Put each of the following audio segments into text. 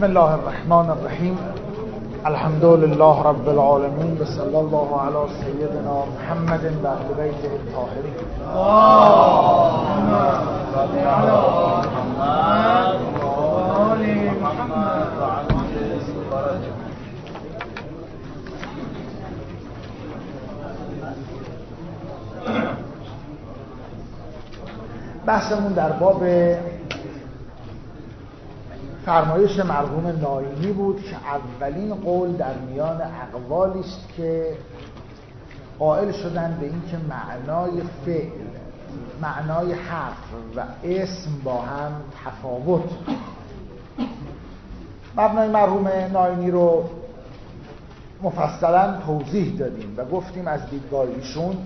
بسم الله الرحمن الرحیم. الحمد لله رب العالمین و صلی الله علی سیدنا محمد و اهل بیته الطاهرین. اللهم صل علی محمد و آل محمد. بحثمون در باب فرمایش مرحوم ناینی بود که اولین قول در میان اقوالی است که قائل شدن به اینکه معنای فعل، معنای حرف و اسم با هم تفاوت. مبنای مرحوم ناینی رو مفصلا توضیح دادیم و گفتیم از دیدگاه ایشون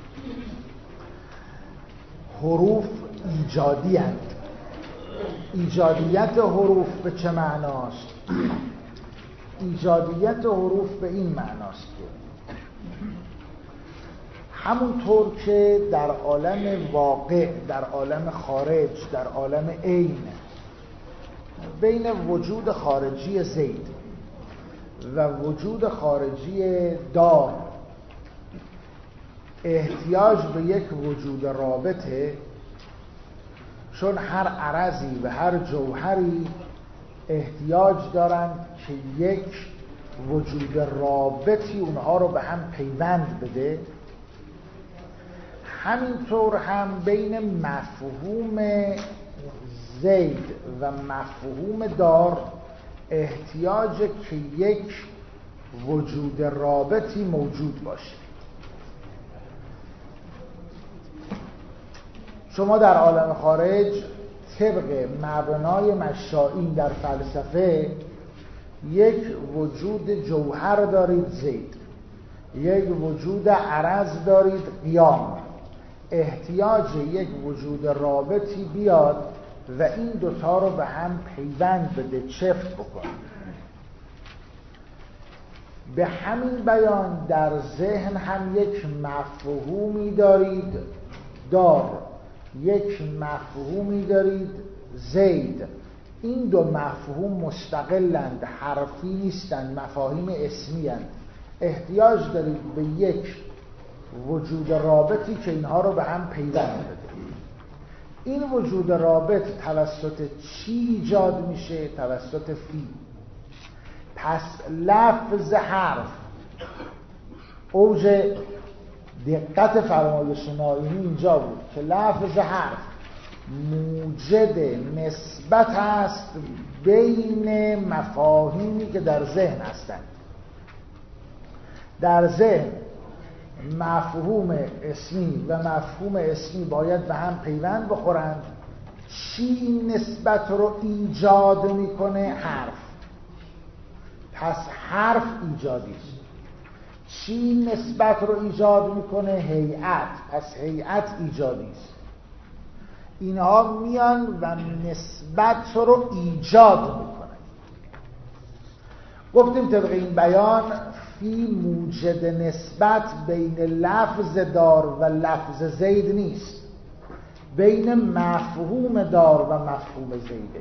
حروف ایجادی هستند. ایجادیت حروف به چه معناست؟ ایجادیت حروف به این معناست که همونطور که در عالم واقع، در عالم خارج، در عالم عین بین وجود خارجی زید و وجود خارجی دار احتیاج به یک وجود رابطه، چون هر عرضی و هر جوهری احتیاج دارند که یک وجود رابطی اونها رو به هم پیوند بده، همینطور هم بین مفهوم زید و مفهوم دار احتیاج که یک وجود رابطی موجود باشه. شما در عالم خارج طبق مبنای مشائین در فلسفه یک وجود جوهر دارید زید، یک وجود عرض دارید قیام، احتیاج یک وجود رابطی بیاد و این دوتا رو به هم پیوند بده، چفت بکنه. به همین بیان در ذهن هم یک مفهومی دارید دار، یک مفهومی دارید زید. این دو مفهوم مستقلند، حرفی نیستند، مفاهیم اسمی هستند. احتیاج دارید به یک وجود رابطی که اینها رو به هم پیوند بده. این وجود رابط توسط چی ایجاد میشه؟ توسط فی. پس لفظ حرف، اوج دقت فرمایش ناینی اینجا بود که لفظ حرف موجد نسبت است بین مفاهیمی که در ذهن هستند. در ذهن مفهوم اسمی و مفهوم اسمی باید به هم پیوند بخورند. چی این نسبت رو ایجاد میکنه؟ حرف. پس حرف ایجادی است. چی نسبت رو ایجاد میکنه؟ هیئت. پس هیئت ایجادی است. اینها میان و نسبت رو ایجاد میکنن. گفتیم طبق این بیان فی موجد نسبت بین لفظ دار و لفظ زید نیست، بین مفهوم دار و مفهوم زیده.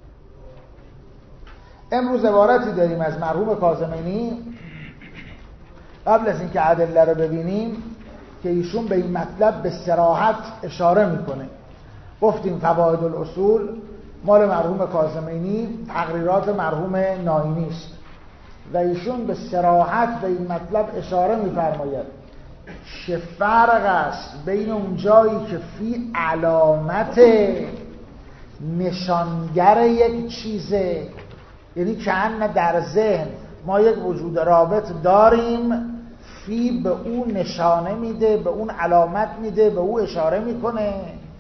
امروز عبارتی داریم از مرحوم کاظمینی قبل از اینکه ادله رو ببینیم که ایشون به این مطلب به صراحت اشاره میکنه. گفتیم فواید الاصول مال مرحوم کاظمینی، تقریرات مرحوم ناینی است و ایشون به صراحت به این مطلب اشاره میفرماید چه فرق است بین اون جایی که فی علامت نشانگر یک چیزه، یعنی کأن در ذهن ما یک وجود رابط داریم، فی به او نشانه میده، به اون علامت میده، به او اشاره میکنه،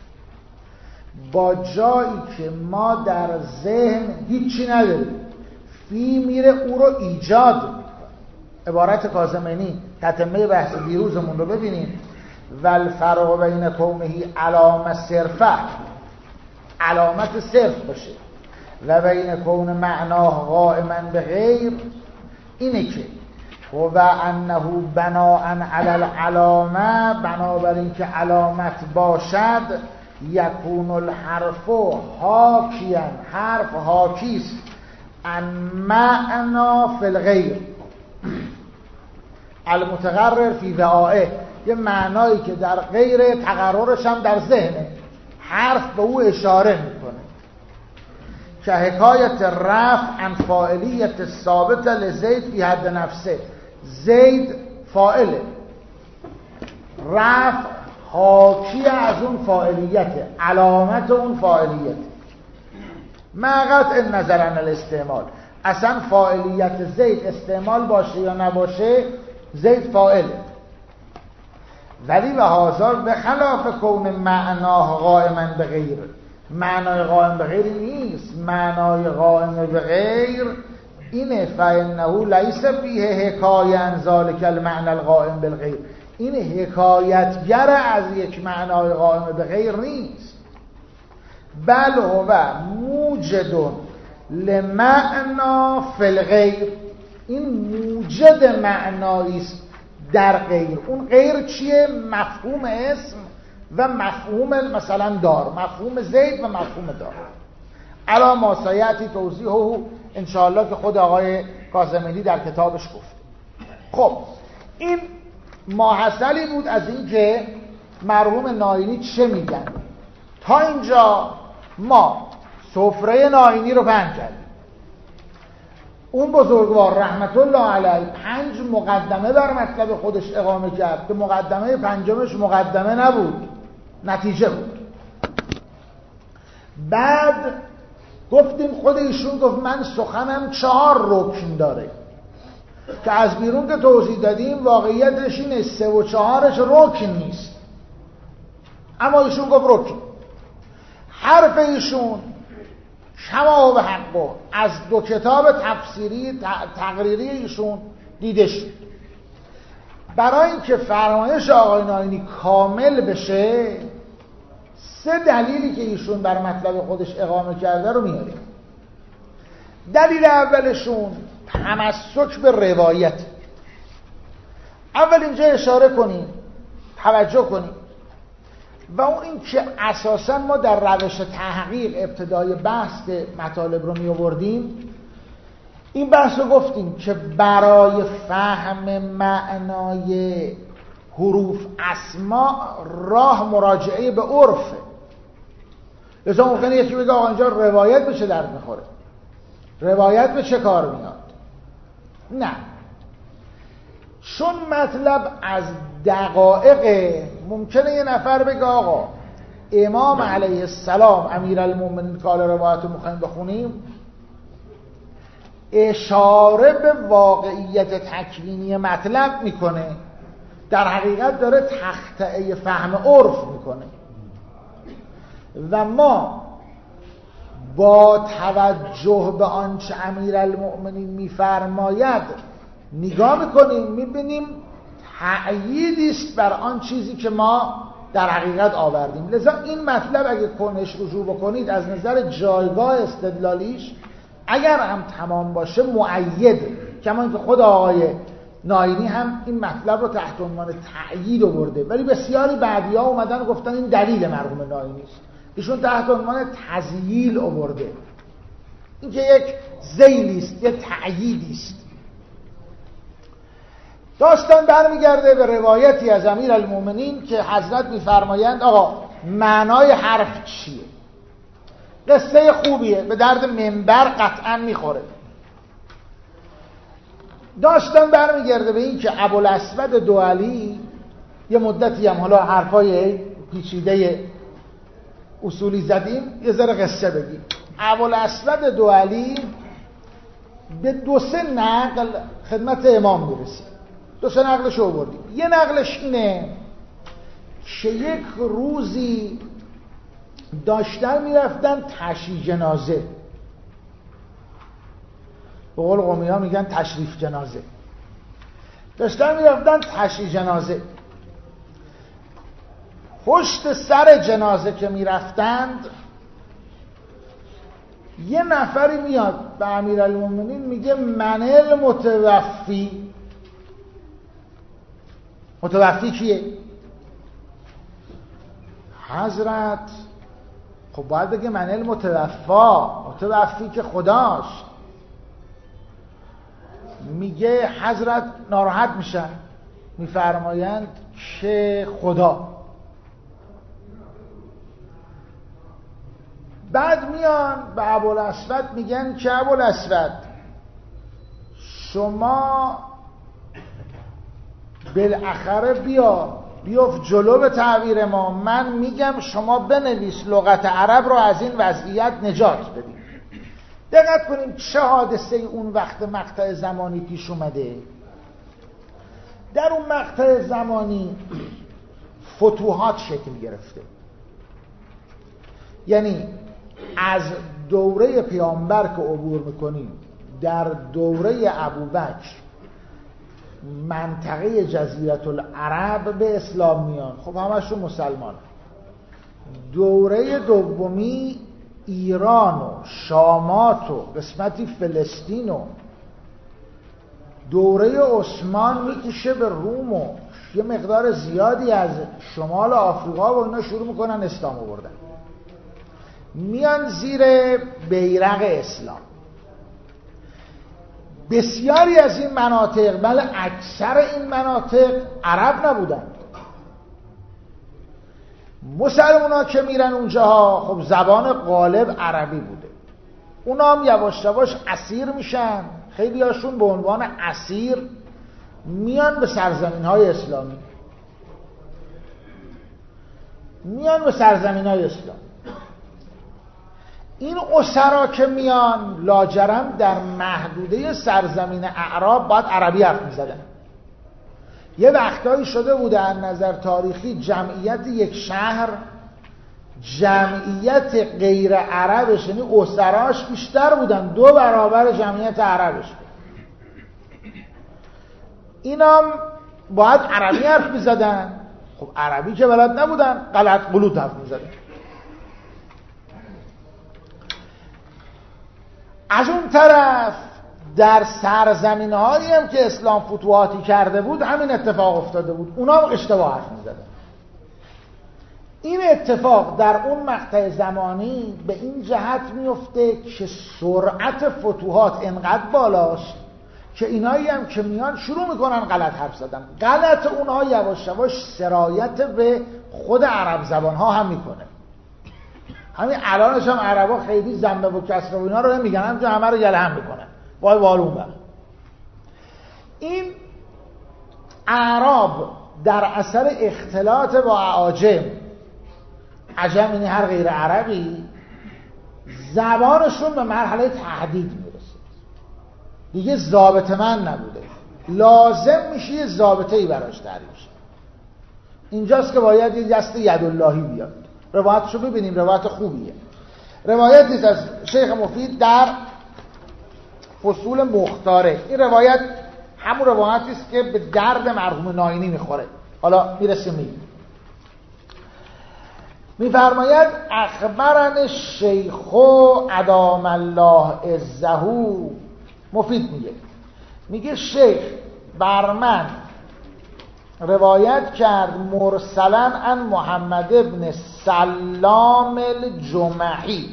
با جایی که ما در ذهن هیچی نداریم، فی میره او رو ایجاد میکنه. عبارت کاظمینی تتمه بحث دیروزمون رو ببینیم. والفرق بین کونه علامه صرفه، علامت صرف باشه، و بین کون معناه قائما به غیر، اینه که و انه بناء علی العلامه، بنابراین که علامت باشد، یکون الحرف حاکیا، حرف حاکیست عن معنا فی الغیر المتقرر فی وعائه، یه معنایی که در غیر تقررش هم در ذهنه، حرف به او اشاره میکنه. که حکایت رفع عن فاعلیت ثابت لزید فی حد نفسه، زید فاعله، رفع حاکی از اون فاعلیته، علامت اون فاعلیت. ما قطع نظر عن الاستعمال، اصلا فاعلیت زید استعمال باشه یا نباشه زید فاعله. ولی و هازار به خلاف کون معناه قائما به غیر، معنای قائم به غیر نیست. معنای قائم به غیر اینه فإنه لیس فیه حکایه عن ذلک المعنى القائم بالغیر، این حکایتگر از یک معنای قائم به غیر نیست. بل هو موجد لمعنا فی الغیر، این موجد معنایی است در غیر. اون غیر چیه؟ مفهوم اسم و مفهوم مثلا دار، مفهوم زید و مفهوم دار. علا ما سیأتی توضیحه انشاءالله که خود آقای کاظمیلی در کتابش گفت. خب این ماحصلی بود از این که مرحوم ناینی چه میگن. تا اینجا ما سفره ناینی رو پهن کردیم. اون بزرگوار رحمت الله علیه 5 مقدمه بر مطلب خودش اقامه کرد که مقدمه پنجمش مقدمه نبود، نتیجه بود. بعد گفتیم خود ایشون گفت من سخنم 4 رکن داره که از بیرون که توضیح دادیم واقعیتش اینه 3 و 4ش رکن نیست، اما ایشون گفت رکن. حرف ایشون شما و حقو از 2 کتاب تفسیری تقریری ایشون دیده شد. برای اینکه فرمایش آقای ناینی کامل بشه 3 دلیلی که ایشون بر مطلب خودش اقامه کرده رو میاریم. دلیل اولشون تمسک به روایت. اول اینجا اشاره کنیم، توجه کنیم، و اون این که اساسا ما در روش تحقیق ابتدای بحث که مطالب رو می آوردیم این بحث رو گفتیم که برای فهم معنای حروف اسماء راه مراجعه به عرفه. لذا ممکنه یکی بگه آقا اینجا روایت به چه درد میخوره، روایت به چه کار میاد؟ نه، چون مطلب از دقایق ممکنه یه نفر بگه آقا امام علیه السلام امیرالمومنین که حالا روایت رو میخوایم بخونیم اشاره به واقعیت تکوینی مطلب میکنه، در حقیقت داره تخطئه فهم عرف میکنه و ما با توجه به آنچه امیرالمومنین میفرماید نگاه میکنیم میبینیم تأییدی است بر آن چیزی که ما در حقیقت آوردیم. لذا این مطلب اگه کنش رجوع بکنید از نظر جایگاه استدلالیش اگر هم تمام باشه مؤید، کما اینکه خود آقای ناینی هم این مطلب رو تحت عنوان تأیید آورده، ولی بسیاری بعدی‌ها اومدن و گفتن این دلیل مرحوم ناینی است، ایشون تحت عنوان تذییل آورده، این که یک ذیلی است، یک تأییدی است. داستان برمیگرده به روایتی از امیرالمومنین که حضرت میفرمایند آقا معنای حرف چیه؟ قصه خوبیه، به درد منبر قطعا میخوره. داستان برمیگرده به این که ابوالاسود دوئلی، یه مدتی هم حالا حرفای پیچیده اصولی زدیم، یه ذره قصه بگیم. ابوالاسود دوئلی به 2-3 نقل خدمت امام میرسه، 2-3 نقلش رو بردیم. یه نقلش اینه که یک روزی داشتن میرفتن تشییع جنازه، به قول قومی ها میگن تشریف جنازه، داشتن میرفتن تشییع جنازه. پشت سر جنازه که میرفتند یه نفری میاد به امیرالمومنین میگه من المتوفی. متوفی کیه؟ حضرت خب باید بگه من المتوفا، متوفی که خداست. میگه حضرت ناراحت میشن، میفرمایند که خدا. بعد میان به ابوالاسود میگن که ابوالاسود شما بالاخره بیفت جلو به تعبیر ما، من میگم شما بنویس لغت عرب رو از این وضعیت نجات بدیم. دقت کنیم چه حادثه اون وقت مقطع زمانی پیش اومده. در اون مقطع زمانی فتوحات شکل گرفته، یعنی از دوره پیامبر که عبور میکنیم در دوره ابوبکر منطقه جزیره العرب به اسلام میان، خب همشون مسلمان. دوره دومی ایران و شامات و قسمتی فلسطین و دوره عثمان میکشه به روم و یه مقدار زیادی از شمال آفریقا و اینا شروع میکنن اسلام آوردن، میان زیر بیرق اسلام. بسیاری از این مناطق، بله اکثر این مناطق عرب نبودن. مسلمونا که میرن اونجاها خب زبان غالب عربی بوده، اونا هم یواش یواش اسیر میشن، خیلی هاشون به عنوان اسیر میان به سرزمین های اسلامی، میان به سرزمین های اسلام. این اسرا که میان لاجرم در محدوده سرزمین اعراب باید عربی حرف میزدن. یه وقتایی شده بوده از نظر تاریخی جمعیت یک شهر جمعیت غیر عربش، یعنی اسراش بیشتر بودن، 2 برابر جمعیت عربش. اینام باید عربی حرف میزدن، خب عربی که بلد نبودن، غلط غلوط حرف میزدن. از اون طرف در سرزمین‌هایی هم که اسلام فتوحاتی کرده بود همین اتفاق افتاده بود، اونا هم اشتباه حرف می‌زدن. این اتفاق در اون مقطع زمانی به این جهت میفته که سرعت فتوحات انقدر بالاست که اینایی هم که میان شروع میکنن غلط حرف زدن. غلط اونها یواش یواش سرایت به خود عرب زبان‌ها هم میکنه. همین الانش هم عربا خیلی ضمه و کسره و اینا رو نمیگن، همینجا همه رو گله هم میکنن. وای والون بر این اعراب در اثر اختلاط با اعاجم، عجم یعنی هر غیر عربی، زبانشون به مرحله تهدید میرسه، دیگه ضابطه‌مند نبوده، لازم میشه یه ضابطه‌ای براش تعریف شه. اینجاست که باید یه دست یداللهی بیاد. روایتشو ببینیم، روایت خوبیه. روایتی از شیخ مفید در فصول مختاره. این روایت همون روایتی است که به درد مرحوم ناینی میخوره. حالا میرسیم میفرماید اخبرن الشیخ ادام الله عزه. مفید میگه شیخ بر من روایت کرد مرسلا عن محمد ابن سلام الجمحی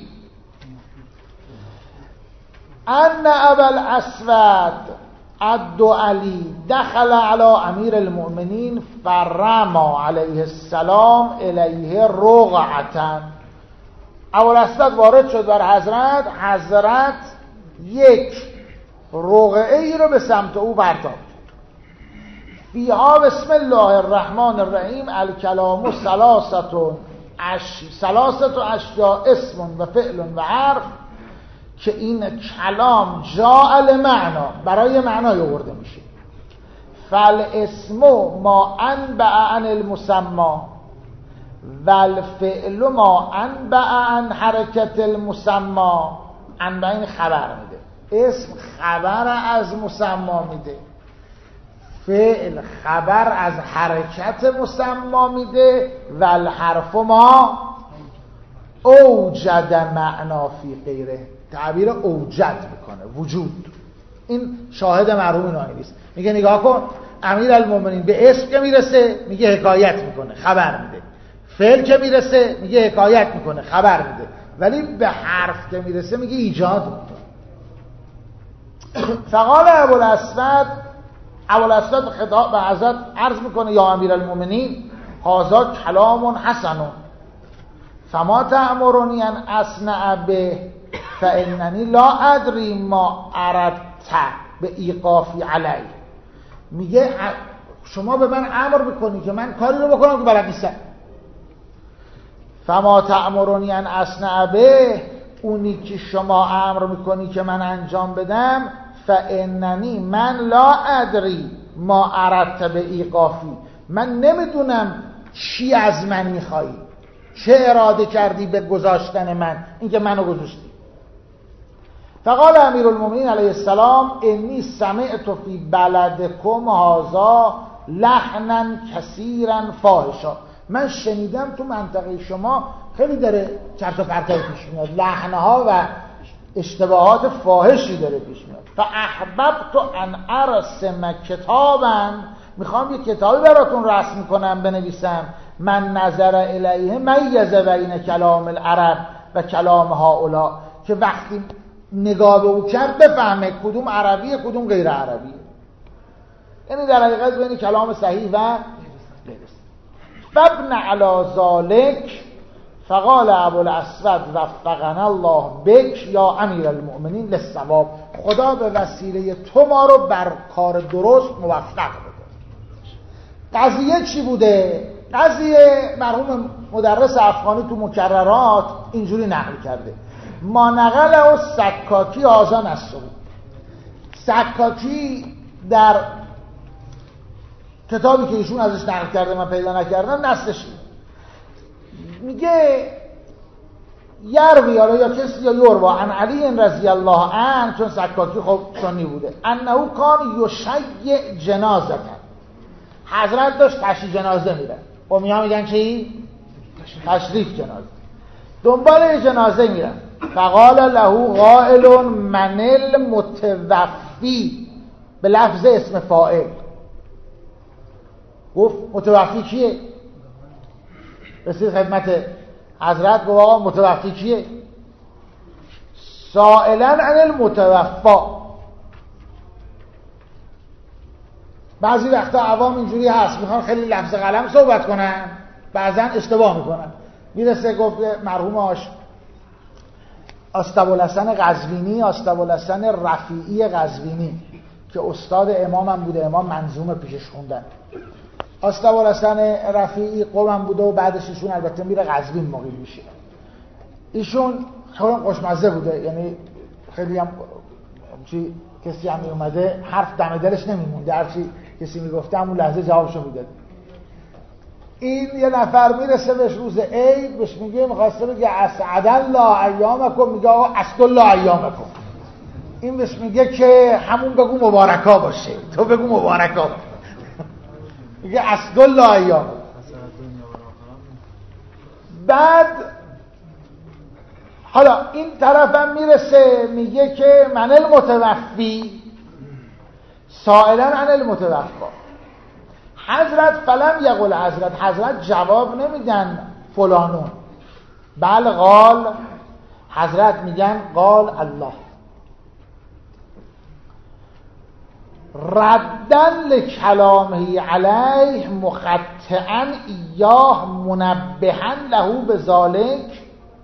ان ابا الاسود الدؤلی دخل علی امیر المؤمنین فرما علیه السلام الیه رقعة. ابو الاسود وارد شد بر حضرت یک رقعه ای رو به سمت او پرتاب. فیها بسم الله الرحمن الرحیم الکلام ثلاثه اشیاء اسم و فعل و حرف، که این کلام جاء لمعنا، برای معنای آورده میشه. فالاسم ما انبع عن المسمى والفعل ما انبع عن حرکت المسمى. انبع این خبر میده، اسم خبر از مسمى میده، فعل خبر از حرکت مسمى میده، و الحرف ما اوجد معنا فی غیره، تعبیر اوجد میکنه، وجود. این شاهد مرحوم ناینی است. میگه نگاه کن، امیر المومنین به اسم که میرسه میگه حکایت میکنه، خبر میده. فعل که میرسه میگه حکایت میکنه، خبر میده. ولی به حرف که میرسه میگه ایجاد میکنه. فقال ابوالاسود خطاب به حضرت عرض میکنه یا امیرالمومنین هذا کلام حسن فما تأمرنی ان اصنع به فاننی لا ادری ما اردت به ایقافی علی. میگه شما به من امر میکنی که من کاری رو بکنم که بلد نیستم. فما تأمرنی ان اصنع به، اونی که شما امر میکنی که من انجام بدم، فاننی من لا ادری ما اردت به ایقافی، من نمیدونم چی از من میخوایی، چه اراده کردی به گذاشتن من، اینکه منو گذاشتی. فقال امیرالمومنین علیه السلام انی سمعت فی بلدکم هذا لحنا کثیرا فاحشا، من شنیدم تو منطقه شما خیلی داره چرت و پرتایی پیش میاد، لحنها و اشتباهات فاحشی داره پیش میاد. فاحببت ان ارسم کتابا، میخوام یه کتابی براتون رسم کنم بنویسم، من نظر الیه میز بین کلام العرب و کلام هؤلاء، که وقتی نگاه به او کرد بفهمه کدوم عربیه کدوم غیر عربیه، یعنی در حقیقت بین کلام صحیح و غیر صحیح. فابن علی ذلک فقال ابوالاسود وفقنا الله بک یا امیرالمؤمنین للصواب، خدا به وسیله تو ما رو بر کار درست موفق بده. قضیه چی بوده؟ قضیه مرحوم مدرس افغانی تو مکررات اینجوری نقل کرده: ما نقله و سکاکی آزان از صبح. سکاکی در کتابی که ایشون ازش نقل کرده من پیدا نکردم نصش میگه یروی یا کسی یا یوروا عن علی رضی الله عنه، چون سکاکی خب سنی بوده، انه کان یشیع جنازه، حضرت داشت تشریف جنازه میره، قومی ها میگن چی؟ تشریف جنازه، دنبال جنازه میرن. فقال له قائل من المتوفی، به لفظ اسم فاعل گفت متوفی کیه؟ رسید خدمت حضرت گفت آقا متوفی کیه؟ سائلا عن المتوفا. بعضی وقتا عوام اینجوری هست میخوان خیلی لفظ قلم صحبت کنن، بعضا اشتباه میکنن. میرسه گفت مرحوم آستابالحسن قزوینی، آستابالحسن رفیعی قزوینی که استاد امامم بوده، امام منظومه پیشش خوندن. آستابالحسن رفیعی قومم بوده و بعدش ایشون البته میره قزوین مقیم میشه. ایشون خیلی خوشمزه بوده، یعنی خیلی هم کسی هم میومده حرف دم دلش نمیمونده، هرچی کسی میگفته همون لحظه جوابشو میداد. این یه نفر میرسه بهش روز عید بهش میگه، میخواسته بگه اسعد الله ایامکم، میگه آقا اسعد الله ایامکم. این بهش میگه که همون بگو مبارکا باشه، تو بگو مبارکا، میگه اسعد الله ایامکم. بعد حالا این طرفم میرسه میگه که من المتوفی سائلا عن المتوفا. حضرت فلم یقل حضرت جواب نمیدن فلانون، بل قال، حضرت میگن قال الله. ردن لکلامه علیه مخطئا ایاه منبهن له بذالک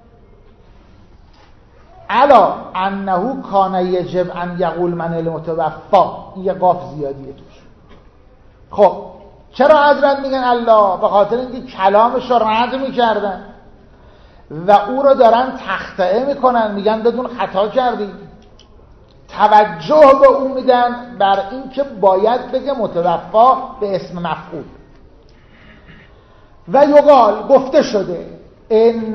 علا انه کان یجب ان یقول من المتوفا. یه قاف زیادیه توش. خب چرا حضرت میگن الله؟ به خاطر اینکه کلامش رو رد میکردن و او رو دارن تخطئه میکنن، میگن بدون خطا کردی. توجه به او میدن بر اینکه باید بگه متوفا به اسم مفعول. و یقال گفته شده ان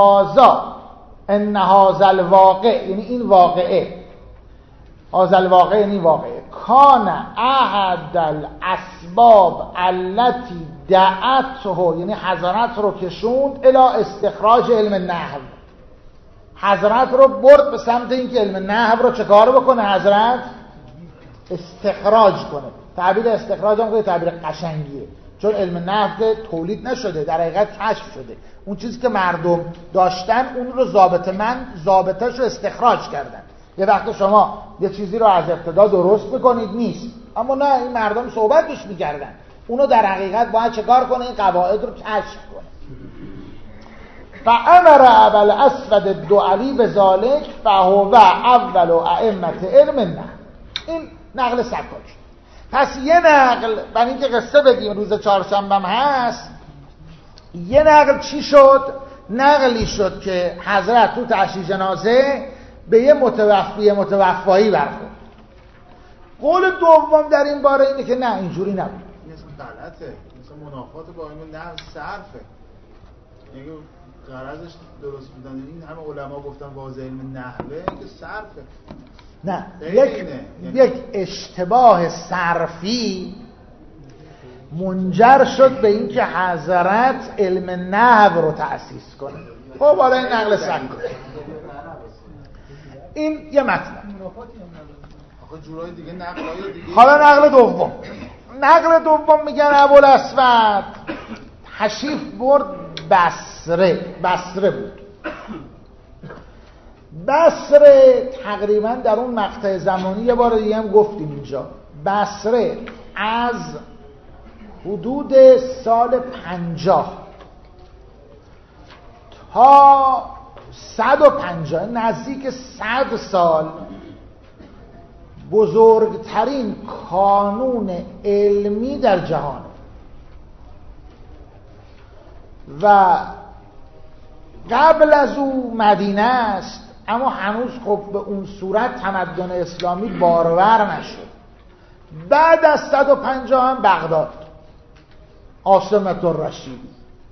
هذا الواقع، یعنی این واقعه، هذا الواقع یعنی واقعه، کان احد الاسباب التي دعته، یعنی حضرت رو کشوند الی استخراج علم النحو، حضرت رو برد به سمت اینکه علم نحو رو چه کار بکنه؟ حضرت استخراج کنه. تعبیر استخراج هم که تعبیر قشنگیه، چون علم نحو که تولید نشده، در حقیقت کشف شده. اون چیزی که مردم داشتن اون رو ضابطه‌ش رو استخراج کردن. یه وقت شما یه چیزی رو از ابتدا درست بکنید نیست، اما نه، این مردم صحبتش میکردن، اونو در حقیقت باید چکار کنه؟ این قواعد رو کشف کنه. فامر ابا الاسود الدؤلی بذلک فهو اول ائمه علم النحو. این نقل سکاکی. پس یه نقل، برای اینکه قصه بگیم روز چهارشنبه هست، یه نقل چی شد؟ نقلی شد که حضرت تو تشییع جنازه به یه متوفایی برخورد. قول دوم در این باره اینه که نه، اینجوری نبود. این اصلا غلطه، مثلا منافات با این نقل صرفه. اگه غرضش درست بودن، این همه علما گفتن واضح علم نحوه که صرفه. نه، یک اشتباه صرفی منجر شد به اینکه حضرت علم نحو رو تأسیس کنه. خب حالا این نقل سکاکی، این یه مطلب. آخه جورای دیگه نقلای دیگه. حالا نقل دوم میگن ابوالاسود تشریف برد بصره بود. بصره تقریبا در اون مقطع زمانی، یه بار دیگه هم گفتیم اینجا، بصره از حدود سال 50 تا 150، نزدیک 100 سال بزرگترین کانون علمی در جهان و قبل از او مدینه است، اما هنوز خب به اون صورت تمدن اسلامی بارور نشد. بعد از 150 هم بغداد، عاصمت الرشید.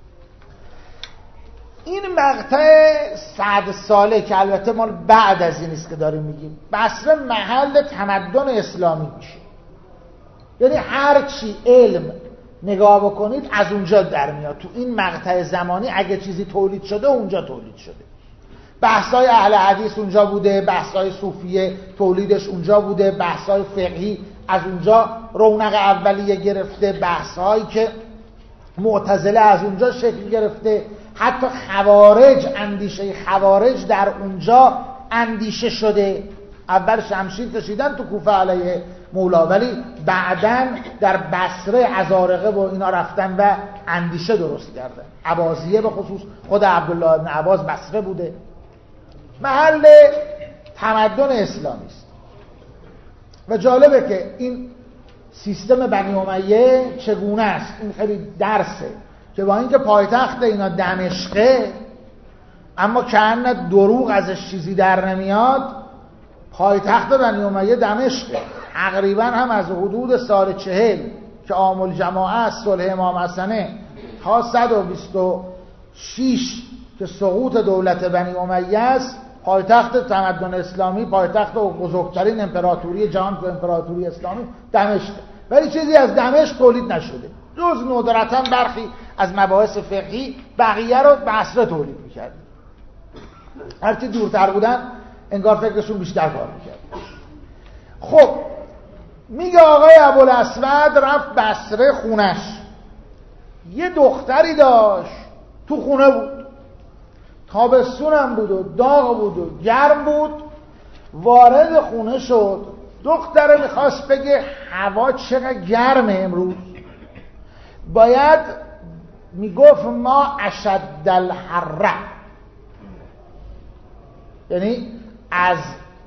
این مقطع 100 ساله که البته ما بعد از این است که داریم میگیم، بصره محل تمدن اسلامی میشه. یعنی هر چی علم نگاه بکنید از اونجا در میاد. تو این مقطع زمانی اگه چیزی تولید شده اونجا تولید شده. بحث‌های اهل حدیث اونجا بوده، بحث‌های صوفیه تولیدش اونجا بوده، بحث‌های فقهی از اونجا رونق اولیه گرفته، بحث‌هایی که معتزله از اونجا شکل گرفته، حتی خوارج، اندیشه خوارج در اونجا اندیشه شده. اول شمشیر کشیدن تو کوفه علیه مولا، ولی بعداً در بصره ازارقه و اینا رفتن و اندیشه درست کردن. عباسیه به خصوص، خود عبدالله ابن عباس بصره بوده. محل تمدن اسلامی است. و جالبه که این سیستم بنی امیه چگونه است. این خیلی درسه که با اینکه پایتخت اینا دمشقه، اما کأن دروغ ازش چیزی در نمیاد، پایتخت بنی امیه دمشقه. تقریبا هم از حدود سال 40 که عام الجماعه است، صلح امام حسنه، تا 126 که سقوط دولت بنی امیه است، پایتخت تمدن اسلامی، پایتخت بزرگترین امپراتوری جهان و امپراتوری اسلامی دمشق. ولی چیزی از دمشق تولید نشده، جز ندرتاً برخی از مباحث فقهی، بقیه رو بصره تولید میکرد. هرچی دورتر بودن انگار فکرشون بیشتر کار میکرد. خب میگه آقای ابوالاسود رفت بصره خونش، یه دختری داشت، تو خونه بود، تابستونم بود و داغ بود و گرم بود. وارد خونه شد، دختره میخواست بگه هوا چقدر گرمه امروز، باید میگفت ما اشد الحر، یعنی از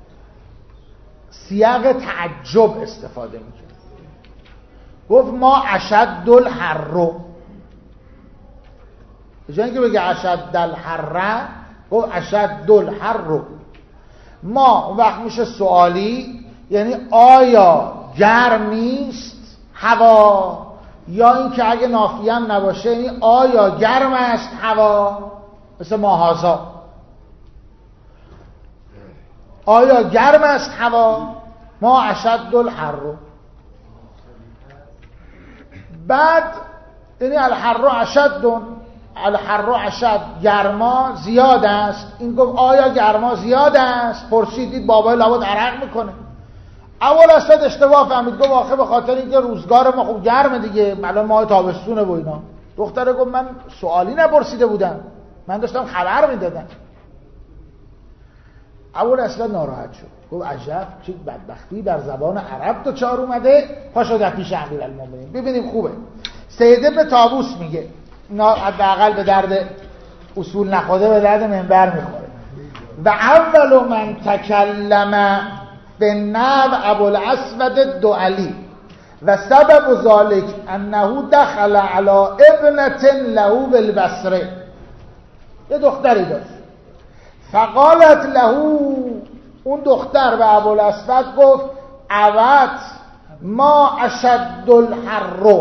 سیاق تعجب استفاده میکنه. گفت ما اشد الحر، به جای اینکه بگه اشد الحر گفت اشد الحر. ما اون وقت میشه سوالی، یعنی آیا گرم نیست هوا، یا اینکه اگه نافیه هم نباشه یعنی آیا گرم است هوا، مثل ماهازا، آیا گرم است هوا، ما اشد الحر. بعد یعنی الحر اشد، گرما زیاد است. این گفت آیا گرما زیاد است؟ پرسیدید بابای لابد عرق میکنه. ابوالاسود اشتباه فهمید، گفت آخه به خاطر اینکه روزگار ما خوب گرمه دیگه، الان ماه تابستونه و اینا. دختره گفت من سوالی نپرسیده بودم، من داشتم خبر میدادم. ابوالاسود ناراحت شد، گفت عجب چه بدبختی در زبان عرب دچار اومده، پاشو در پیش امیرالمومنین. ببینیم خوبه. سید ابن طاووس میگه اینا حداقل به درد اصول نخوده به درد منبر میخوره. و اول من تکلم بالنحو ابوالاسود الدؤلی و سبب ذلك انه دخل على ابنة له بالبصره. یه دختری داشت، فقالت له، اون دختر به ابوالاسود گفت اوت ما اشد الحر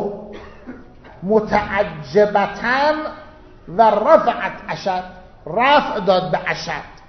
متعجبتن و رفعت اشد، رفع داد به اشد.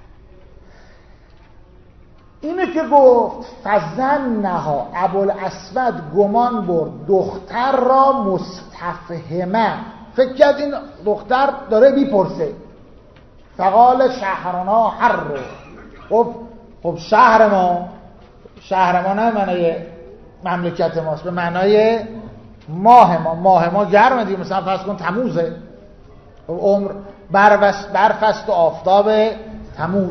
اینه که گفت فظنها، ابوالاسود گمان برد دختر را مستفهمه، فکر کرد این دختر داره میپرسه. فقال شهرنا حر، خب شهر ما نه معنای مملکت ماست، به معنای ماه ما گرمه دیگه. مثلا فرض کن تموزه، عمر برف است و آفتاب تموز.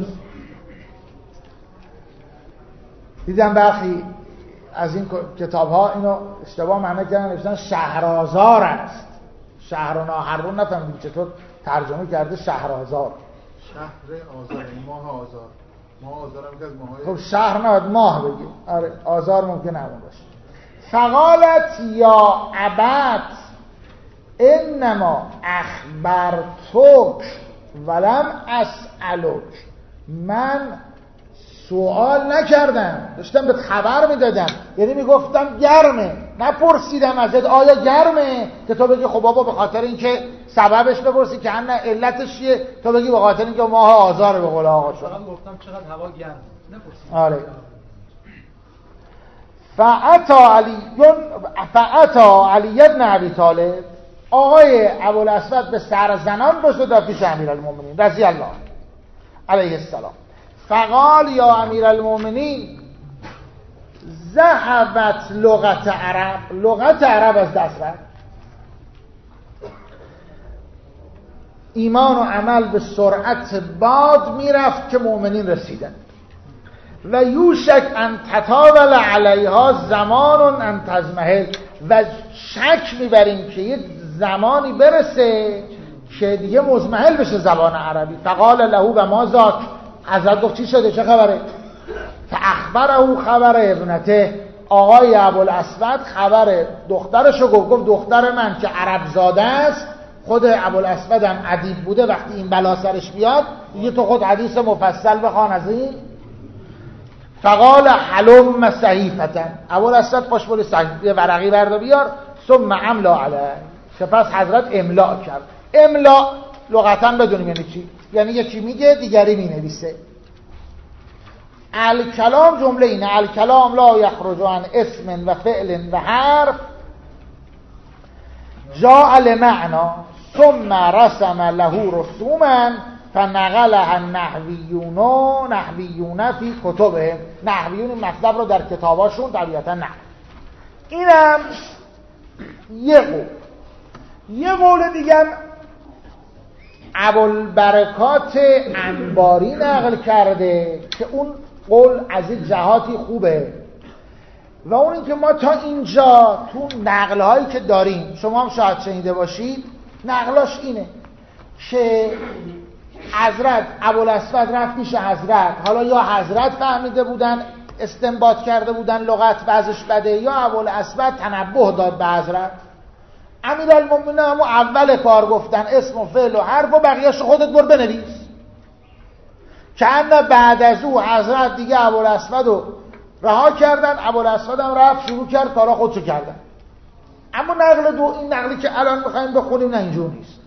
دیدم برخی از این کتاب ها اینو اشتباه معنی کردن، نوشتن شهرآذار است. شهرنا حرون نفهمیدم چطور ترجمه کرده شهرآذار. شهر آذار، ماه آذار. ماه آذار هم که از ماهای، خب شهر نباید ماه بگی، آره آذار ممکنه همون باشه. فقالت یا ابت انما اخبرتک ولم اسألک، من سوال نکردم، داشتم بهت خبر میدادم، یعنی میگفتم گرمه، نپرسیدم ازت آیا گرمه که تو بگی خب بابا به خاطر اینکه سببش بپرسی که نه علتش چیه، تو بگی به خاطر اینکه ماه آذار به قول آقا شد. من گفتم چقدر هوا گرمه، نپرسیدم. آره. فاتا علی ابن ابی طالب، آقای ابوالاسود به سر زنان بشد در پیش امیرالمومنین رضی الله علیه السلام. فقال یا امیرالمومنین ذهبت لغت عرب، لغت عرب از دست رفت، ایمان و عمل به سرعت باد میرفت که مؤمنین رسیدن. و یوشک ان تطاول علیها زمان ان تزمهل، و شک میبریم که یه زمانی برسه که دیگه مزمحل بشه زبان عربی. فقال له و ما ذاک، حضرت گفت چی شده، چه خبره؟ فاخبره خبر ابنته، آقای ابوالاسود خبر دخترشو گفت دختر من که عرب زاده است، خود ابوالاسود هم ادیب بوده، وقتی این بلا سرش بیاد دیگه تو خود حدیث مفصل بخوان از این. فقال حلم صحیفة، ابوالاسود پاش بولی صحیفه ورقی بردا بیار، ثم املا علیه، سپس حضرت املا کرد. املا لغتا بدونیم یعنی چی، یعنی یکی میگه دیگری مینویسه. الکلام جمله اینه، الکلام لا یخرج عن اسم و فعل و حرف جاء لمعنا ثم رسم له رسوما فنقلها النحویون فی کتبهم. نحویون مطلب رو در کتاباشون طبیعتا نقل. اینم یه قول دیگه ابوالبرکات انباری نقل کرده که اون قول از این جهاتی خوبه، و اون این که ما تا اینجا تو نقلهایی که داریم، شما هم شاید شنیده باشید، نقلاش اینه که حضرت ابوالاسود رفت پیش حضرت، حالا یا حضرت فهمیده بودن استنباط کرده بودن لغت وضعش بده، یا ابوالاسود تنبه داد به حضرت. امیرالمومنین همون اول کار گفتن اسم و فعل و حرف و بقیه‌شو خودت برو بنویس. که بعد از او حضرت دیگه ابوالاسود رو رها کردن، ابوالاسود هم رفت شروع کرد کارا خودشو کردن. اما نقل این نقلی که الان میخوایم بخونیم نه اینجور نیست.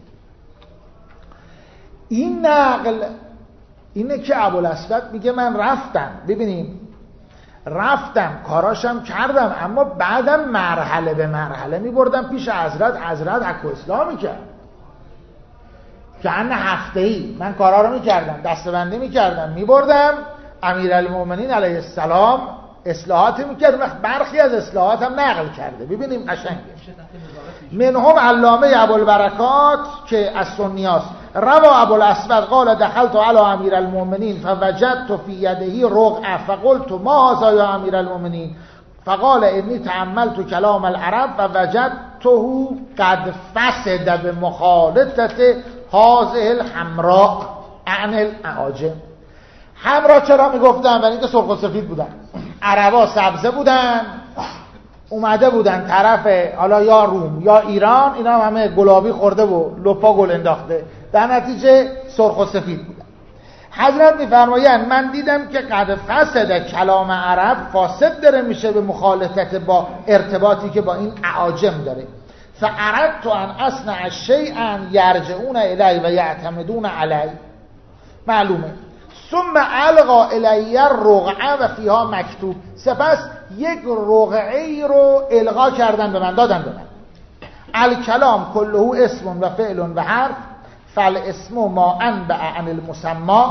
این نقل اینه که ابوالاسود میگه من رفتم، ببینیم رفتم کاراشم کردم، اما بعدم مرحله به مرحله میبردم پیش حضرت حق و اصلاح میکرد. که ان هفته‌ای من کارا رو میکردم، دستبندی میکردم، میبردم امیرالمومنین علیه السلام اصلاحات میکرد. وقت برخی از اصلاحات هم نقل کرده. ببینیم قشنگه. منهم علامه ابوالبرکات که از سنیاست، روا ابوالاسود قال دخلت علی امیر المؤمنین فوجدت فی یده رقعه فقلت ما هذا یا امیر المؤمنین فقال انی تأملت کلام العرب فوجدته قد فسد بمخالطه هذه الحمراء عن الاعاجم. حمرا چرا میگفتن؟ برای اینکه سرخ و سفید بودن. عربا سبزه بودن، اومده بودن طرف حالا یا روم یا ایران، اینا همه گلابی خورده و لپا گل انداخته، در نتیجه سرخ و سفید بودن. حضرت میفرمایند من دیدم که قد فسد کلام عرب فاسد داره میشه به مخالطت با ارتباطی که با این اعاجم داره. فاردت ان اصنع شیئا یرجعون الی و یعتمدون علی. معلومه. ثم القا الی الرقعه و فیها مکتوب. سپس یک رقعه ای رو القا کردن به من، دادن به من. الکلام کله اسم و فعل و حرف، فالاسم ما انبع عن المسمى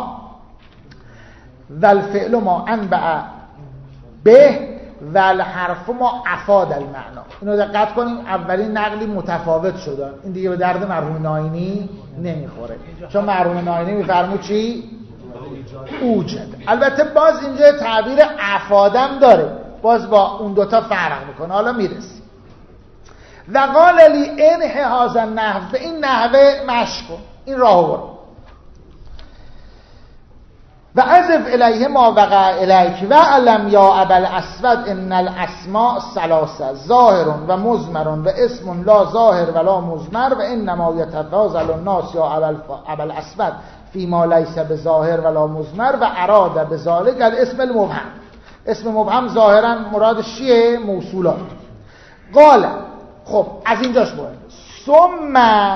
و الفعل ما انبع به و الحرف ما افاد المعنا. اینو دقت کنیم، اولین نقلی متفاوت شدن، این دیگه به درد مرحوم ناینی نمیخوره، چون مرحوم ناینی میفرمود چی؟ اوجد. البته باز اینجا تعبیر افادم داره، باز با اون دوتا فرق میکنه، حالا میرسیم. و قال لی انح هذا النحو، این نحوه مشق کن، این راهو برو. و عزف الیه ما وقع الیک و علم یا ابوالاسود ان الاسماء ثلاثه ظاهر و مضمر و اسم لا ظاهر ولا مضمر و انما یتفاضل الناس یا ابوالاسود فيما ليس بظاهر ولا مضمر و اراد بذلك الاسم المبهم. اسم مبهم ظاهرا مرادش چیه؟ موصولات. قال خب از اینجاش باید ثم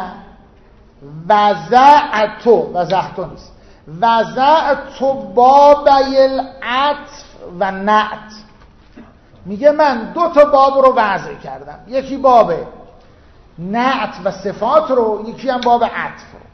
وضعت نیست، وضعت بابی العطف و نعت. میگه من دو تا باب رو وضع کردم، یکی باب نعت و صفات رو، یکی هم باب عطف رو.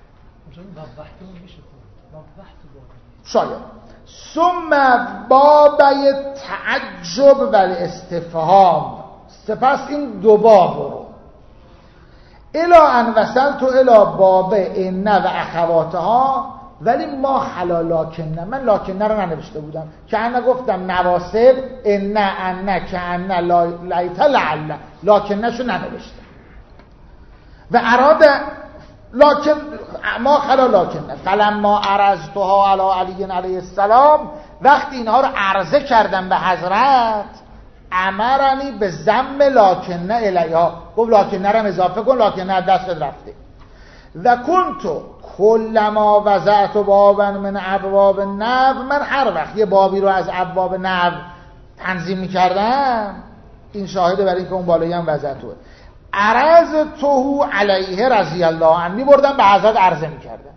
شاید ثم بابی تعجب و استفهام. سپس این دو باب رو الا ان وصلت الا باب ان و اخواتها، ولی ما خلا لاکنه، من لاکنه رو ننوشته بودم، که انا گفتم نواصب ان کان لیت لعل، لاکنه شو ننوشتم. و اراد لکن ما خلا لاکنه فلما عرضتها علی علی علیه السلام، وقتی اینها رو عرضه کردم به حضرت، امرنی به ضم لاکنه الیها، گفت لاکنه رو اضافه کن، لاکنه دست رفته. و کنتو کلما وضعت بابا من ابواب النحو، من هر وقت یه بابی رو از ابواب نحو تنظیم می‌کردم، این شاهده برای اینکه اون بالایی هم وضعتوه، عرضته علیه رضی الله عنه، می‌بردم به حضرت عرضه می‌کردم.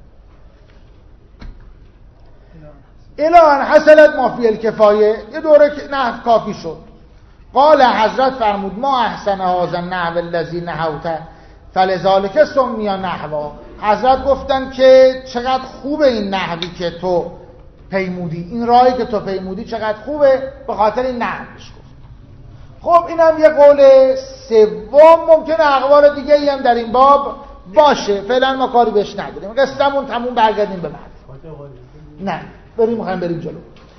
الان حصلت ما فی الکفایه، یه دوره نحو کافی شد. قال حضرت فرمود ما احسن هذا النحو الذی نحوته فلذلک سمی نحوا. حضرت گفتن که چقدر خوبه این نحوی که تو پیمودی، این راهی که تو پیمودی چقدر خوبه، به خاطر این نحوش گفت. خب اینم یه قول سوم، ممکنه اقوال دیگه ای هم در این باب باشه، فعلا ما کاری بهش نداریم، قصه‌مون تموم، برگردیم به بعد. نه میخوایم بریم جلو.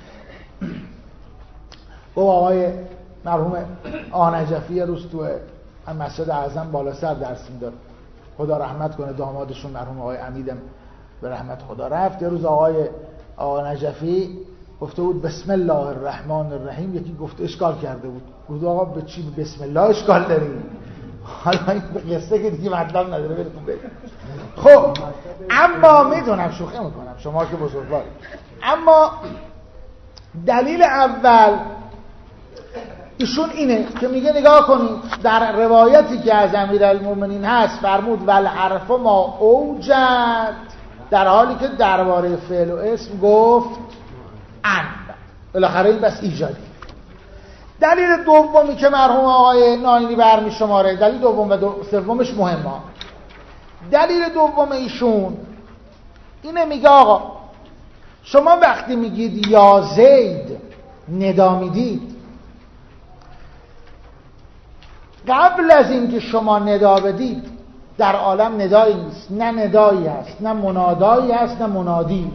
با آقای مرحوم آنجفی روز تو مسجد اعظم بالا سر درس میداد، خدا رحمت کنه، دامادشون مرحوم آقای امیدم به رحمت خدا رفت. یه روز آقای نجفی گفته بود بسم الله الرحمن الرحیم، یکی گفته اشکال کرده بود، گفت آقا به چی بسم الله اشکال داری؟ حالا این قصه که دیگه مطلب نداره، براتون بگم. خب اما میدونم شوخی میکنم، شما که بزرگوارید، اما دلیل اول ایشون اینه که میگه نگاه کنید در روایتی که از امیرالمومنین هست فرمود والحرف ما اوجد، در حالی که درباره فعل و اسم گفت ان، بالاخره این بس ایجادی. دلیل دومی که مرحوم آقای ناینی برمی شماره، دلیل دوم و سومش مهمه. دلیل دوم ایشون اینه، میگه آقا شما وقتی میگید یا زید ندا میدید، قبل از اینکه شما ندا بدید در عالم ندایی نیست، نه ندایی هست، نه منادایی هست، نه منادی.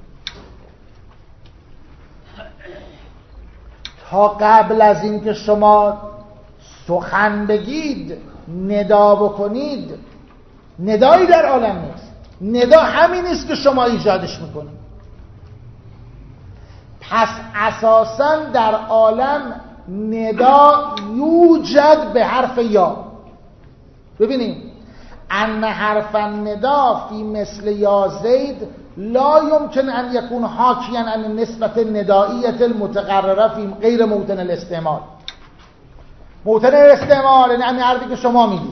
تا قبل از اینکه شما سخن بگید، ندا بکنید، ندایی در عالم نیست. ندا همین است که شما ایجادش میکنید. پس اساساً در عالم ندا یوجد به حرف یا. ببینید ان حرف الندا فی مثل یا زید لا یمکن ان یکون حاکیا عن نسبت ندائیت المتقرره فی غیر موطن الاستعمال. موطن الاستعمال یعنی همین حرفی که شما میگید.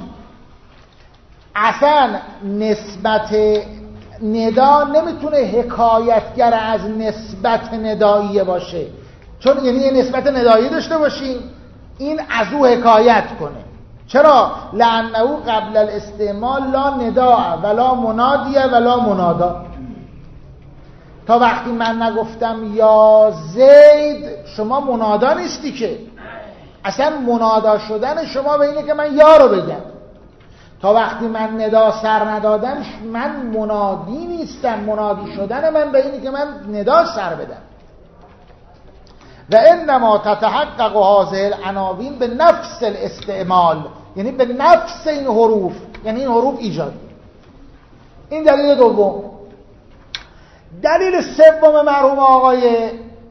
اصلا نسبت ندا نمیتونه حکایتگر از نسبت ندائیه باشه، چون یعنی یه نسبت ندایی داشته باشیم این از او حکایت کنه. چرا؟ لانه قبل الاستعمال لا نداء ولا منادیه ولا منادا. تا وقتی من نگفتم یا زید شما منادا نیستی که، اصلا منادا شدن شما به اینه که من یا رو بگم. تا وقتی من ندا سر ندادم من منادی نیستم. منادی شدن من به اینه که من ندا سر بدم. و انما تتحقق هذه العناوین به نفس الاستعمال، یعنی به نفس این حروف، یعنی این حروف ایجاد. این دلیل دوم. دلیل سوم مرحوم آقای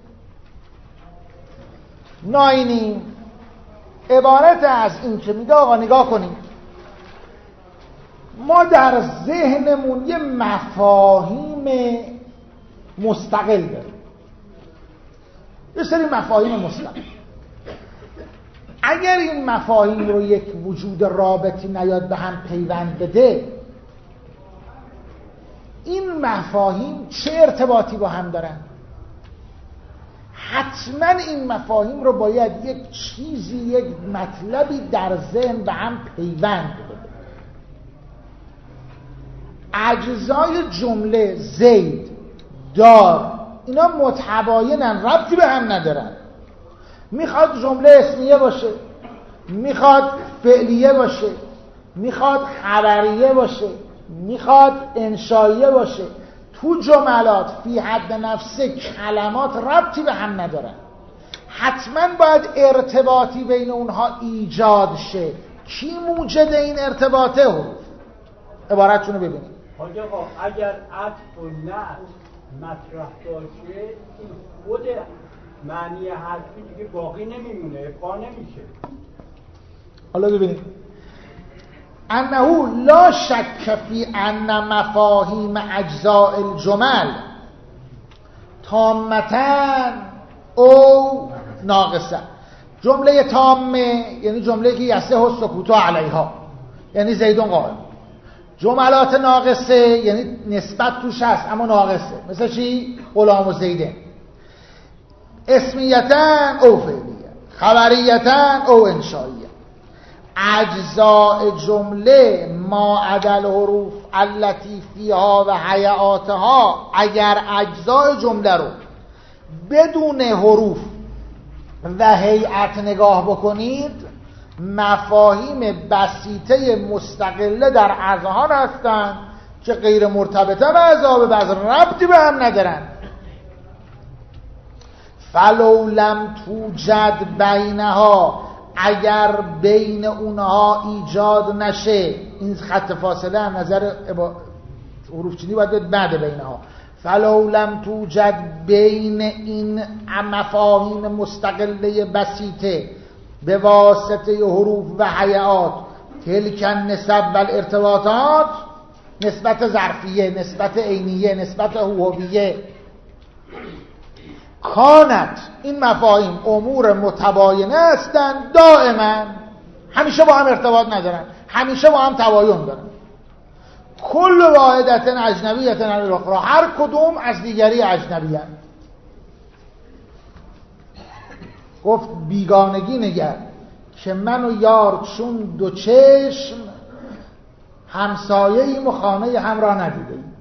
ناینی عبارت از این که میگه آقا نگاه کنیم، ما در ذهنمون یه مفاهیم مستقل داریم، یه سری مفاهیم مستقل. اگر این مفاهیم رو یک وجود رابطی نیاد به هم پیوند بده، این مفاهیم چه ارتباطی با هم دارن؟ حتما این مفاهیم رو باید یک چیزی، یک مطلبی در ذهن به هم پیوند بده. اجزای جمله زید، دار، اینا متباینن، ربطی به هم ندارن. میخواد جمله اسمیه باشه، میخواد فعلیه باشه، میخواد خبریه باشه، میخواد انشائیه باشه. تو جملات فی حد نفسه کلمات ربطی به هم ندارن. حتما باید ارتباطی بین اونها ایجاد شه. کی موجد این ارتباطه؟ حروف. عبارتشون رو ببینید. حاجا اگر عطف و نعت مطرح باشه این خود معنی حرفی دیگه باقی نمیمونه، ابقا نمیشه. حالا ببینید انه لا شک فی ان مفاهیم اجزاء الجمل تامتاً او ناقصه. جمله تامه یعنی جمله که یصح السکوت علیها، یعنی زیدون قائم. جملات ناقصه یعنی نسبت توش هست اما ناقصه، مثل چی؟ غلام و زیدن. اسمیتاً او فعلیه، خبریتاً او انشائیه. اجزاء جمله ما عدل حروف التي فیها و حیاتها، اگر اجزاء جمله رو بدون حروف و هیئت نگاه بکنید، مفاهیم بسیطه مستقله در اذهان هستند که غیر مرتبطه به اعضاء بعض، ربطی به هم ندارن. فلو لم توجد بینها، اگر بین اونها ایجاد نشه، این خط فاصله از نظر حروف چینی باید بید بعد بینها. فلو لم توجد بین این مفاهیم مستقله بسیطه به واسطه حروف و حیات تلک النسب و الارتباطات، نسبت ظرفیه، نسبت عینیه، نسبت هویه، کانت، این مفاهیم امور متباینه هستند دائما، همیشه با هم ارتباط ندارن، همیشه با هم تباین دارن. کل واحدت اجنبیت عن الاخرى، هر کدوم از دیگری اجنبی هست. گفت بیگانگی نگر که من و یار چون دو چشم همسایه ایم و خانه هم را ندیدیم.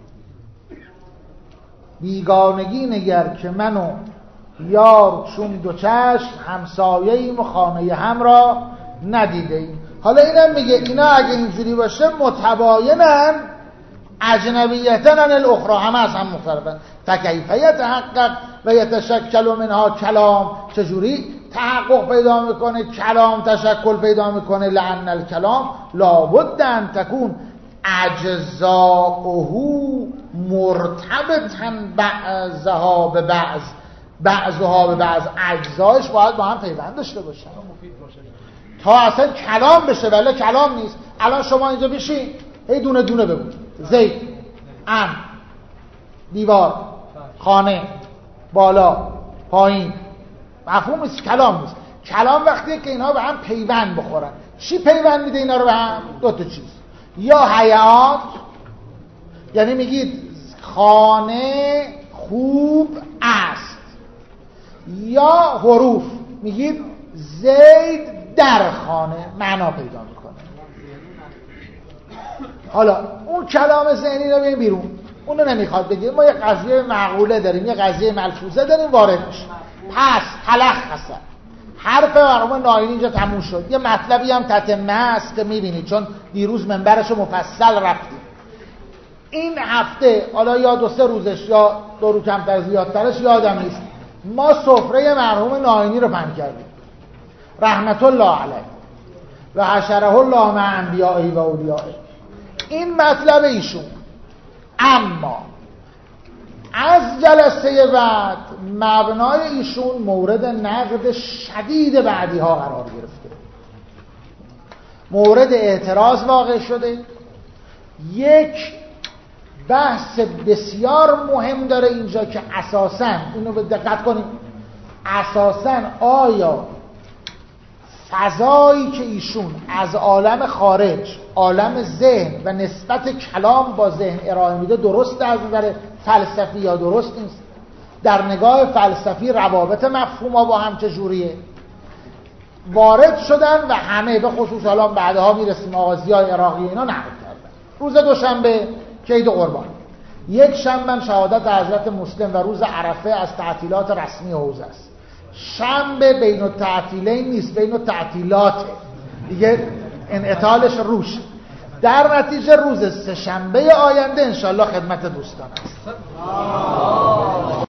بیگانگی نگر که من و یار چون دو چشم همسایه ایم و خانه هم را ندیدیم. حالا اینم میگه اینا اگه اینجوری باشه متباینن اجنبیتن عن الاخرى، همه از هم مختلفن. فکیف یتحقق و یتشکل منها کلام، چجوری تحقق پیدا میکنه کلام تشکل پیدا میکنه؟ لأن الکلام لابد ان تکون اجزاؤه مرتبطا بعضها به بعض، بعضها به بعض، اجزایش باید با هم پیوند داشته باشن تا اصلا کلام بشه. ولی کلام نیست. الان شما اینجا بشین هی دونه دونه بگو، زید، دیوار، خانه، بالا، پایین، مفهوم نیست، کلام نیست. کلام وقتیه که اینها به هم پیوند بخورن. چی پیوند میده اینا رو به هم؟ دو تا چیز، یا حیات، یعنی میگید خانه خوب است، یا حروف، میگید زید در خانه معنا پیدا میکنه. حالا اون کلام ذهنی رو بیاریم بیرون، اونو نمیخواد بگیم. ما یه قضیه معقوله داریم، یه قضیه ملفوظه داریم، وارد میشه. پس تلخصا حرف مرحوم ناینی اینجا تموم شد. یه مطلبی هم تتمه است که میبینید، چون دیروز منبرشو مفصل رفتیم. این هفته حالا یا 2-3 روزش یا 2 روز کمتر زیادترش یادم نیست، ما سفره مرحوم ناینی رو پهن کردیم رحمت الله علیه و حشره الله مع انبیائه و اولیائه. این مطلب ایشون، اما از جلسه بعد مبنای ایشون مورد نقد شدید بعدی ها قرار گرفته، مورد اعتراض واقع شده. یک بحث بسیار مهم داره اینجا که اساساً، اینو به دقت کنیم، اساساً آیا فضایی که ایشون از عالم خارج، عالم ذهن و نسبت کلام با ذهن ارائه میده درست از نظر فلسفی یا درست نیست؟ در نگاه فلسفی روابط مفهوم‌ها با هم چجوریه؟ وارد شدن و همه، به خصوص حالا بعدها میرسیم آغازیای عراقی اینا نقد کردن. روز دوشنبه که عید قربان، یک شنبه شهادت حضرت مسلم و روز عرفه از تعطیلات رسمی حوزه است. شنبه بین التعطیلین نیست، بین التعطیلاته دیگه، انعطالش روش. در نتیجه روز سه‌شنبه آینده انشالله خدمت دوستان است.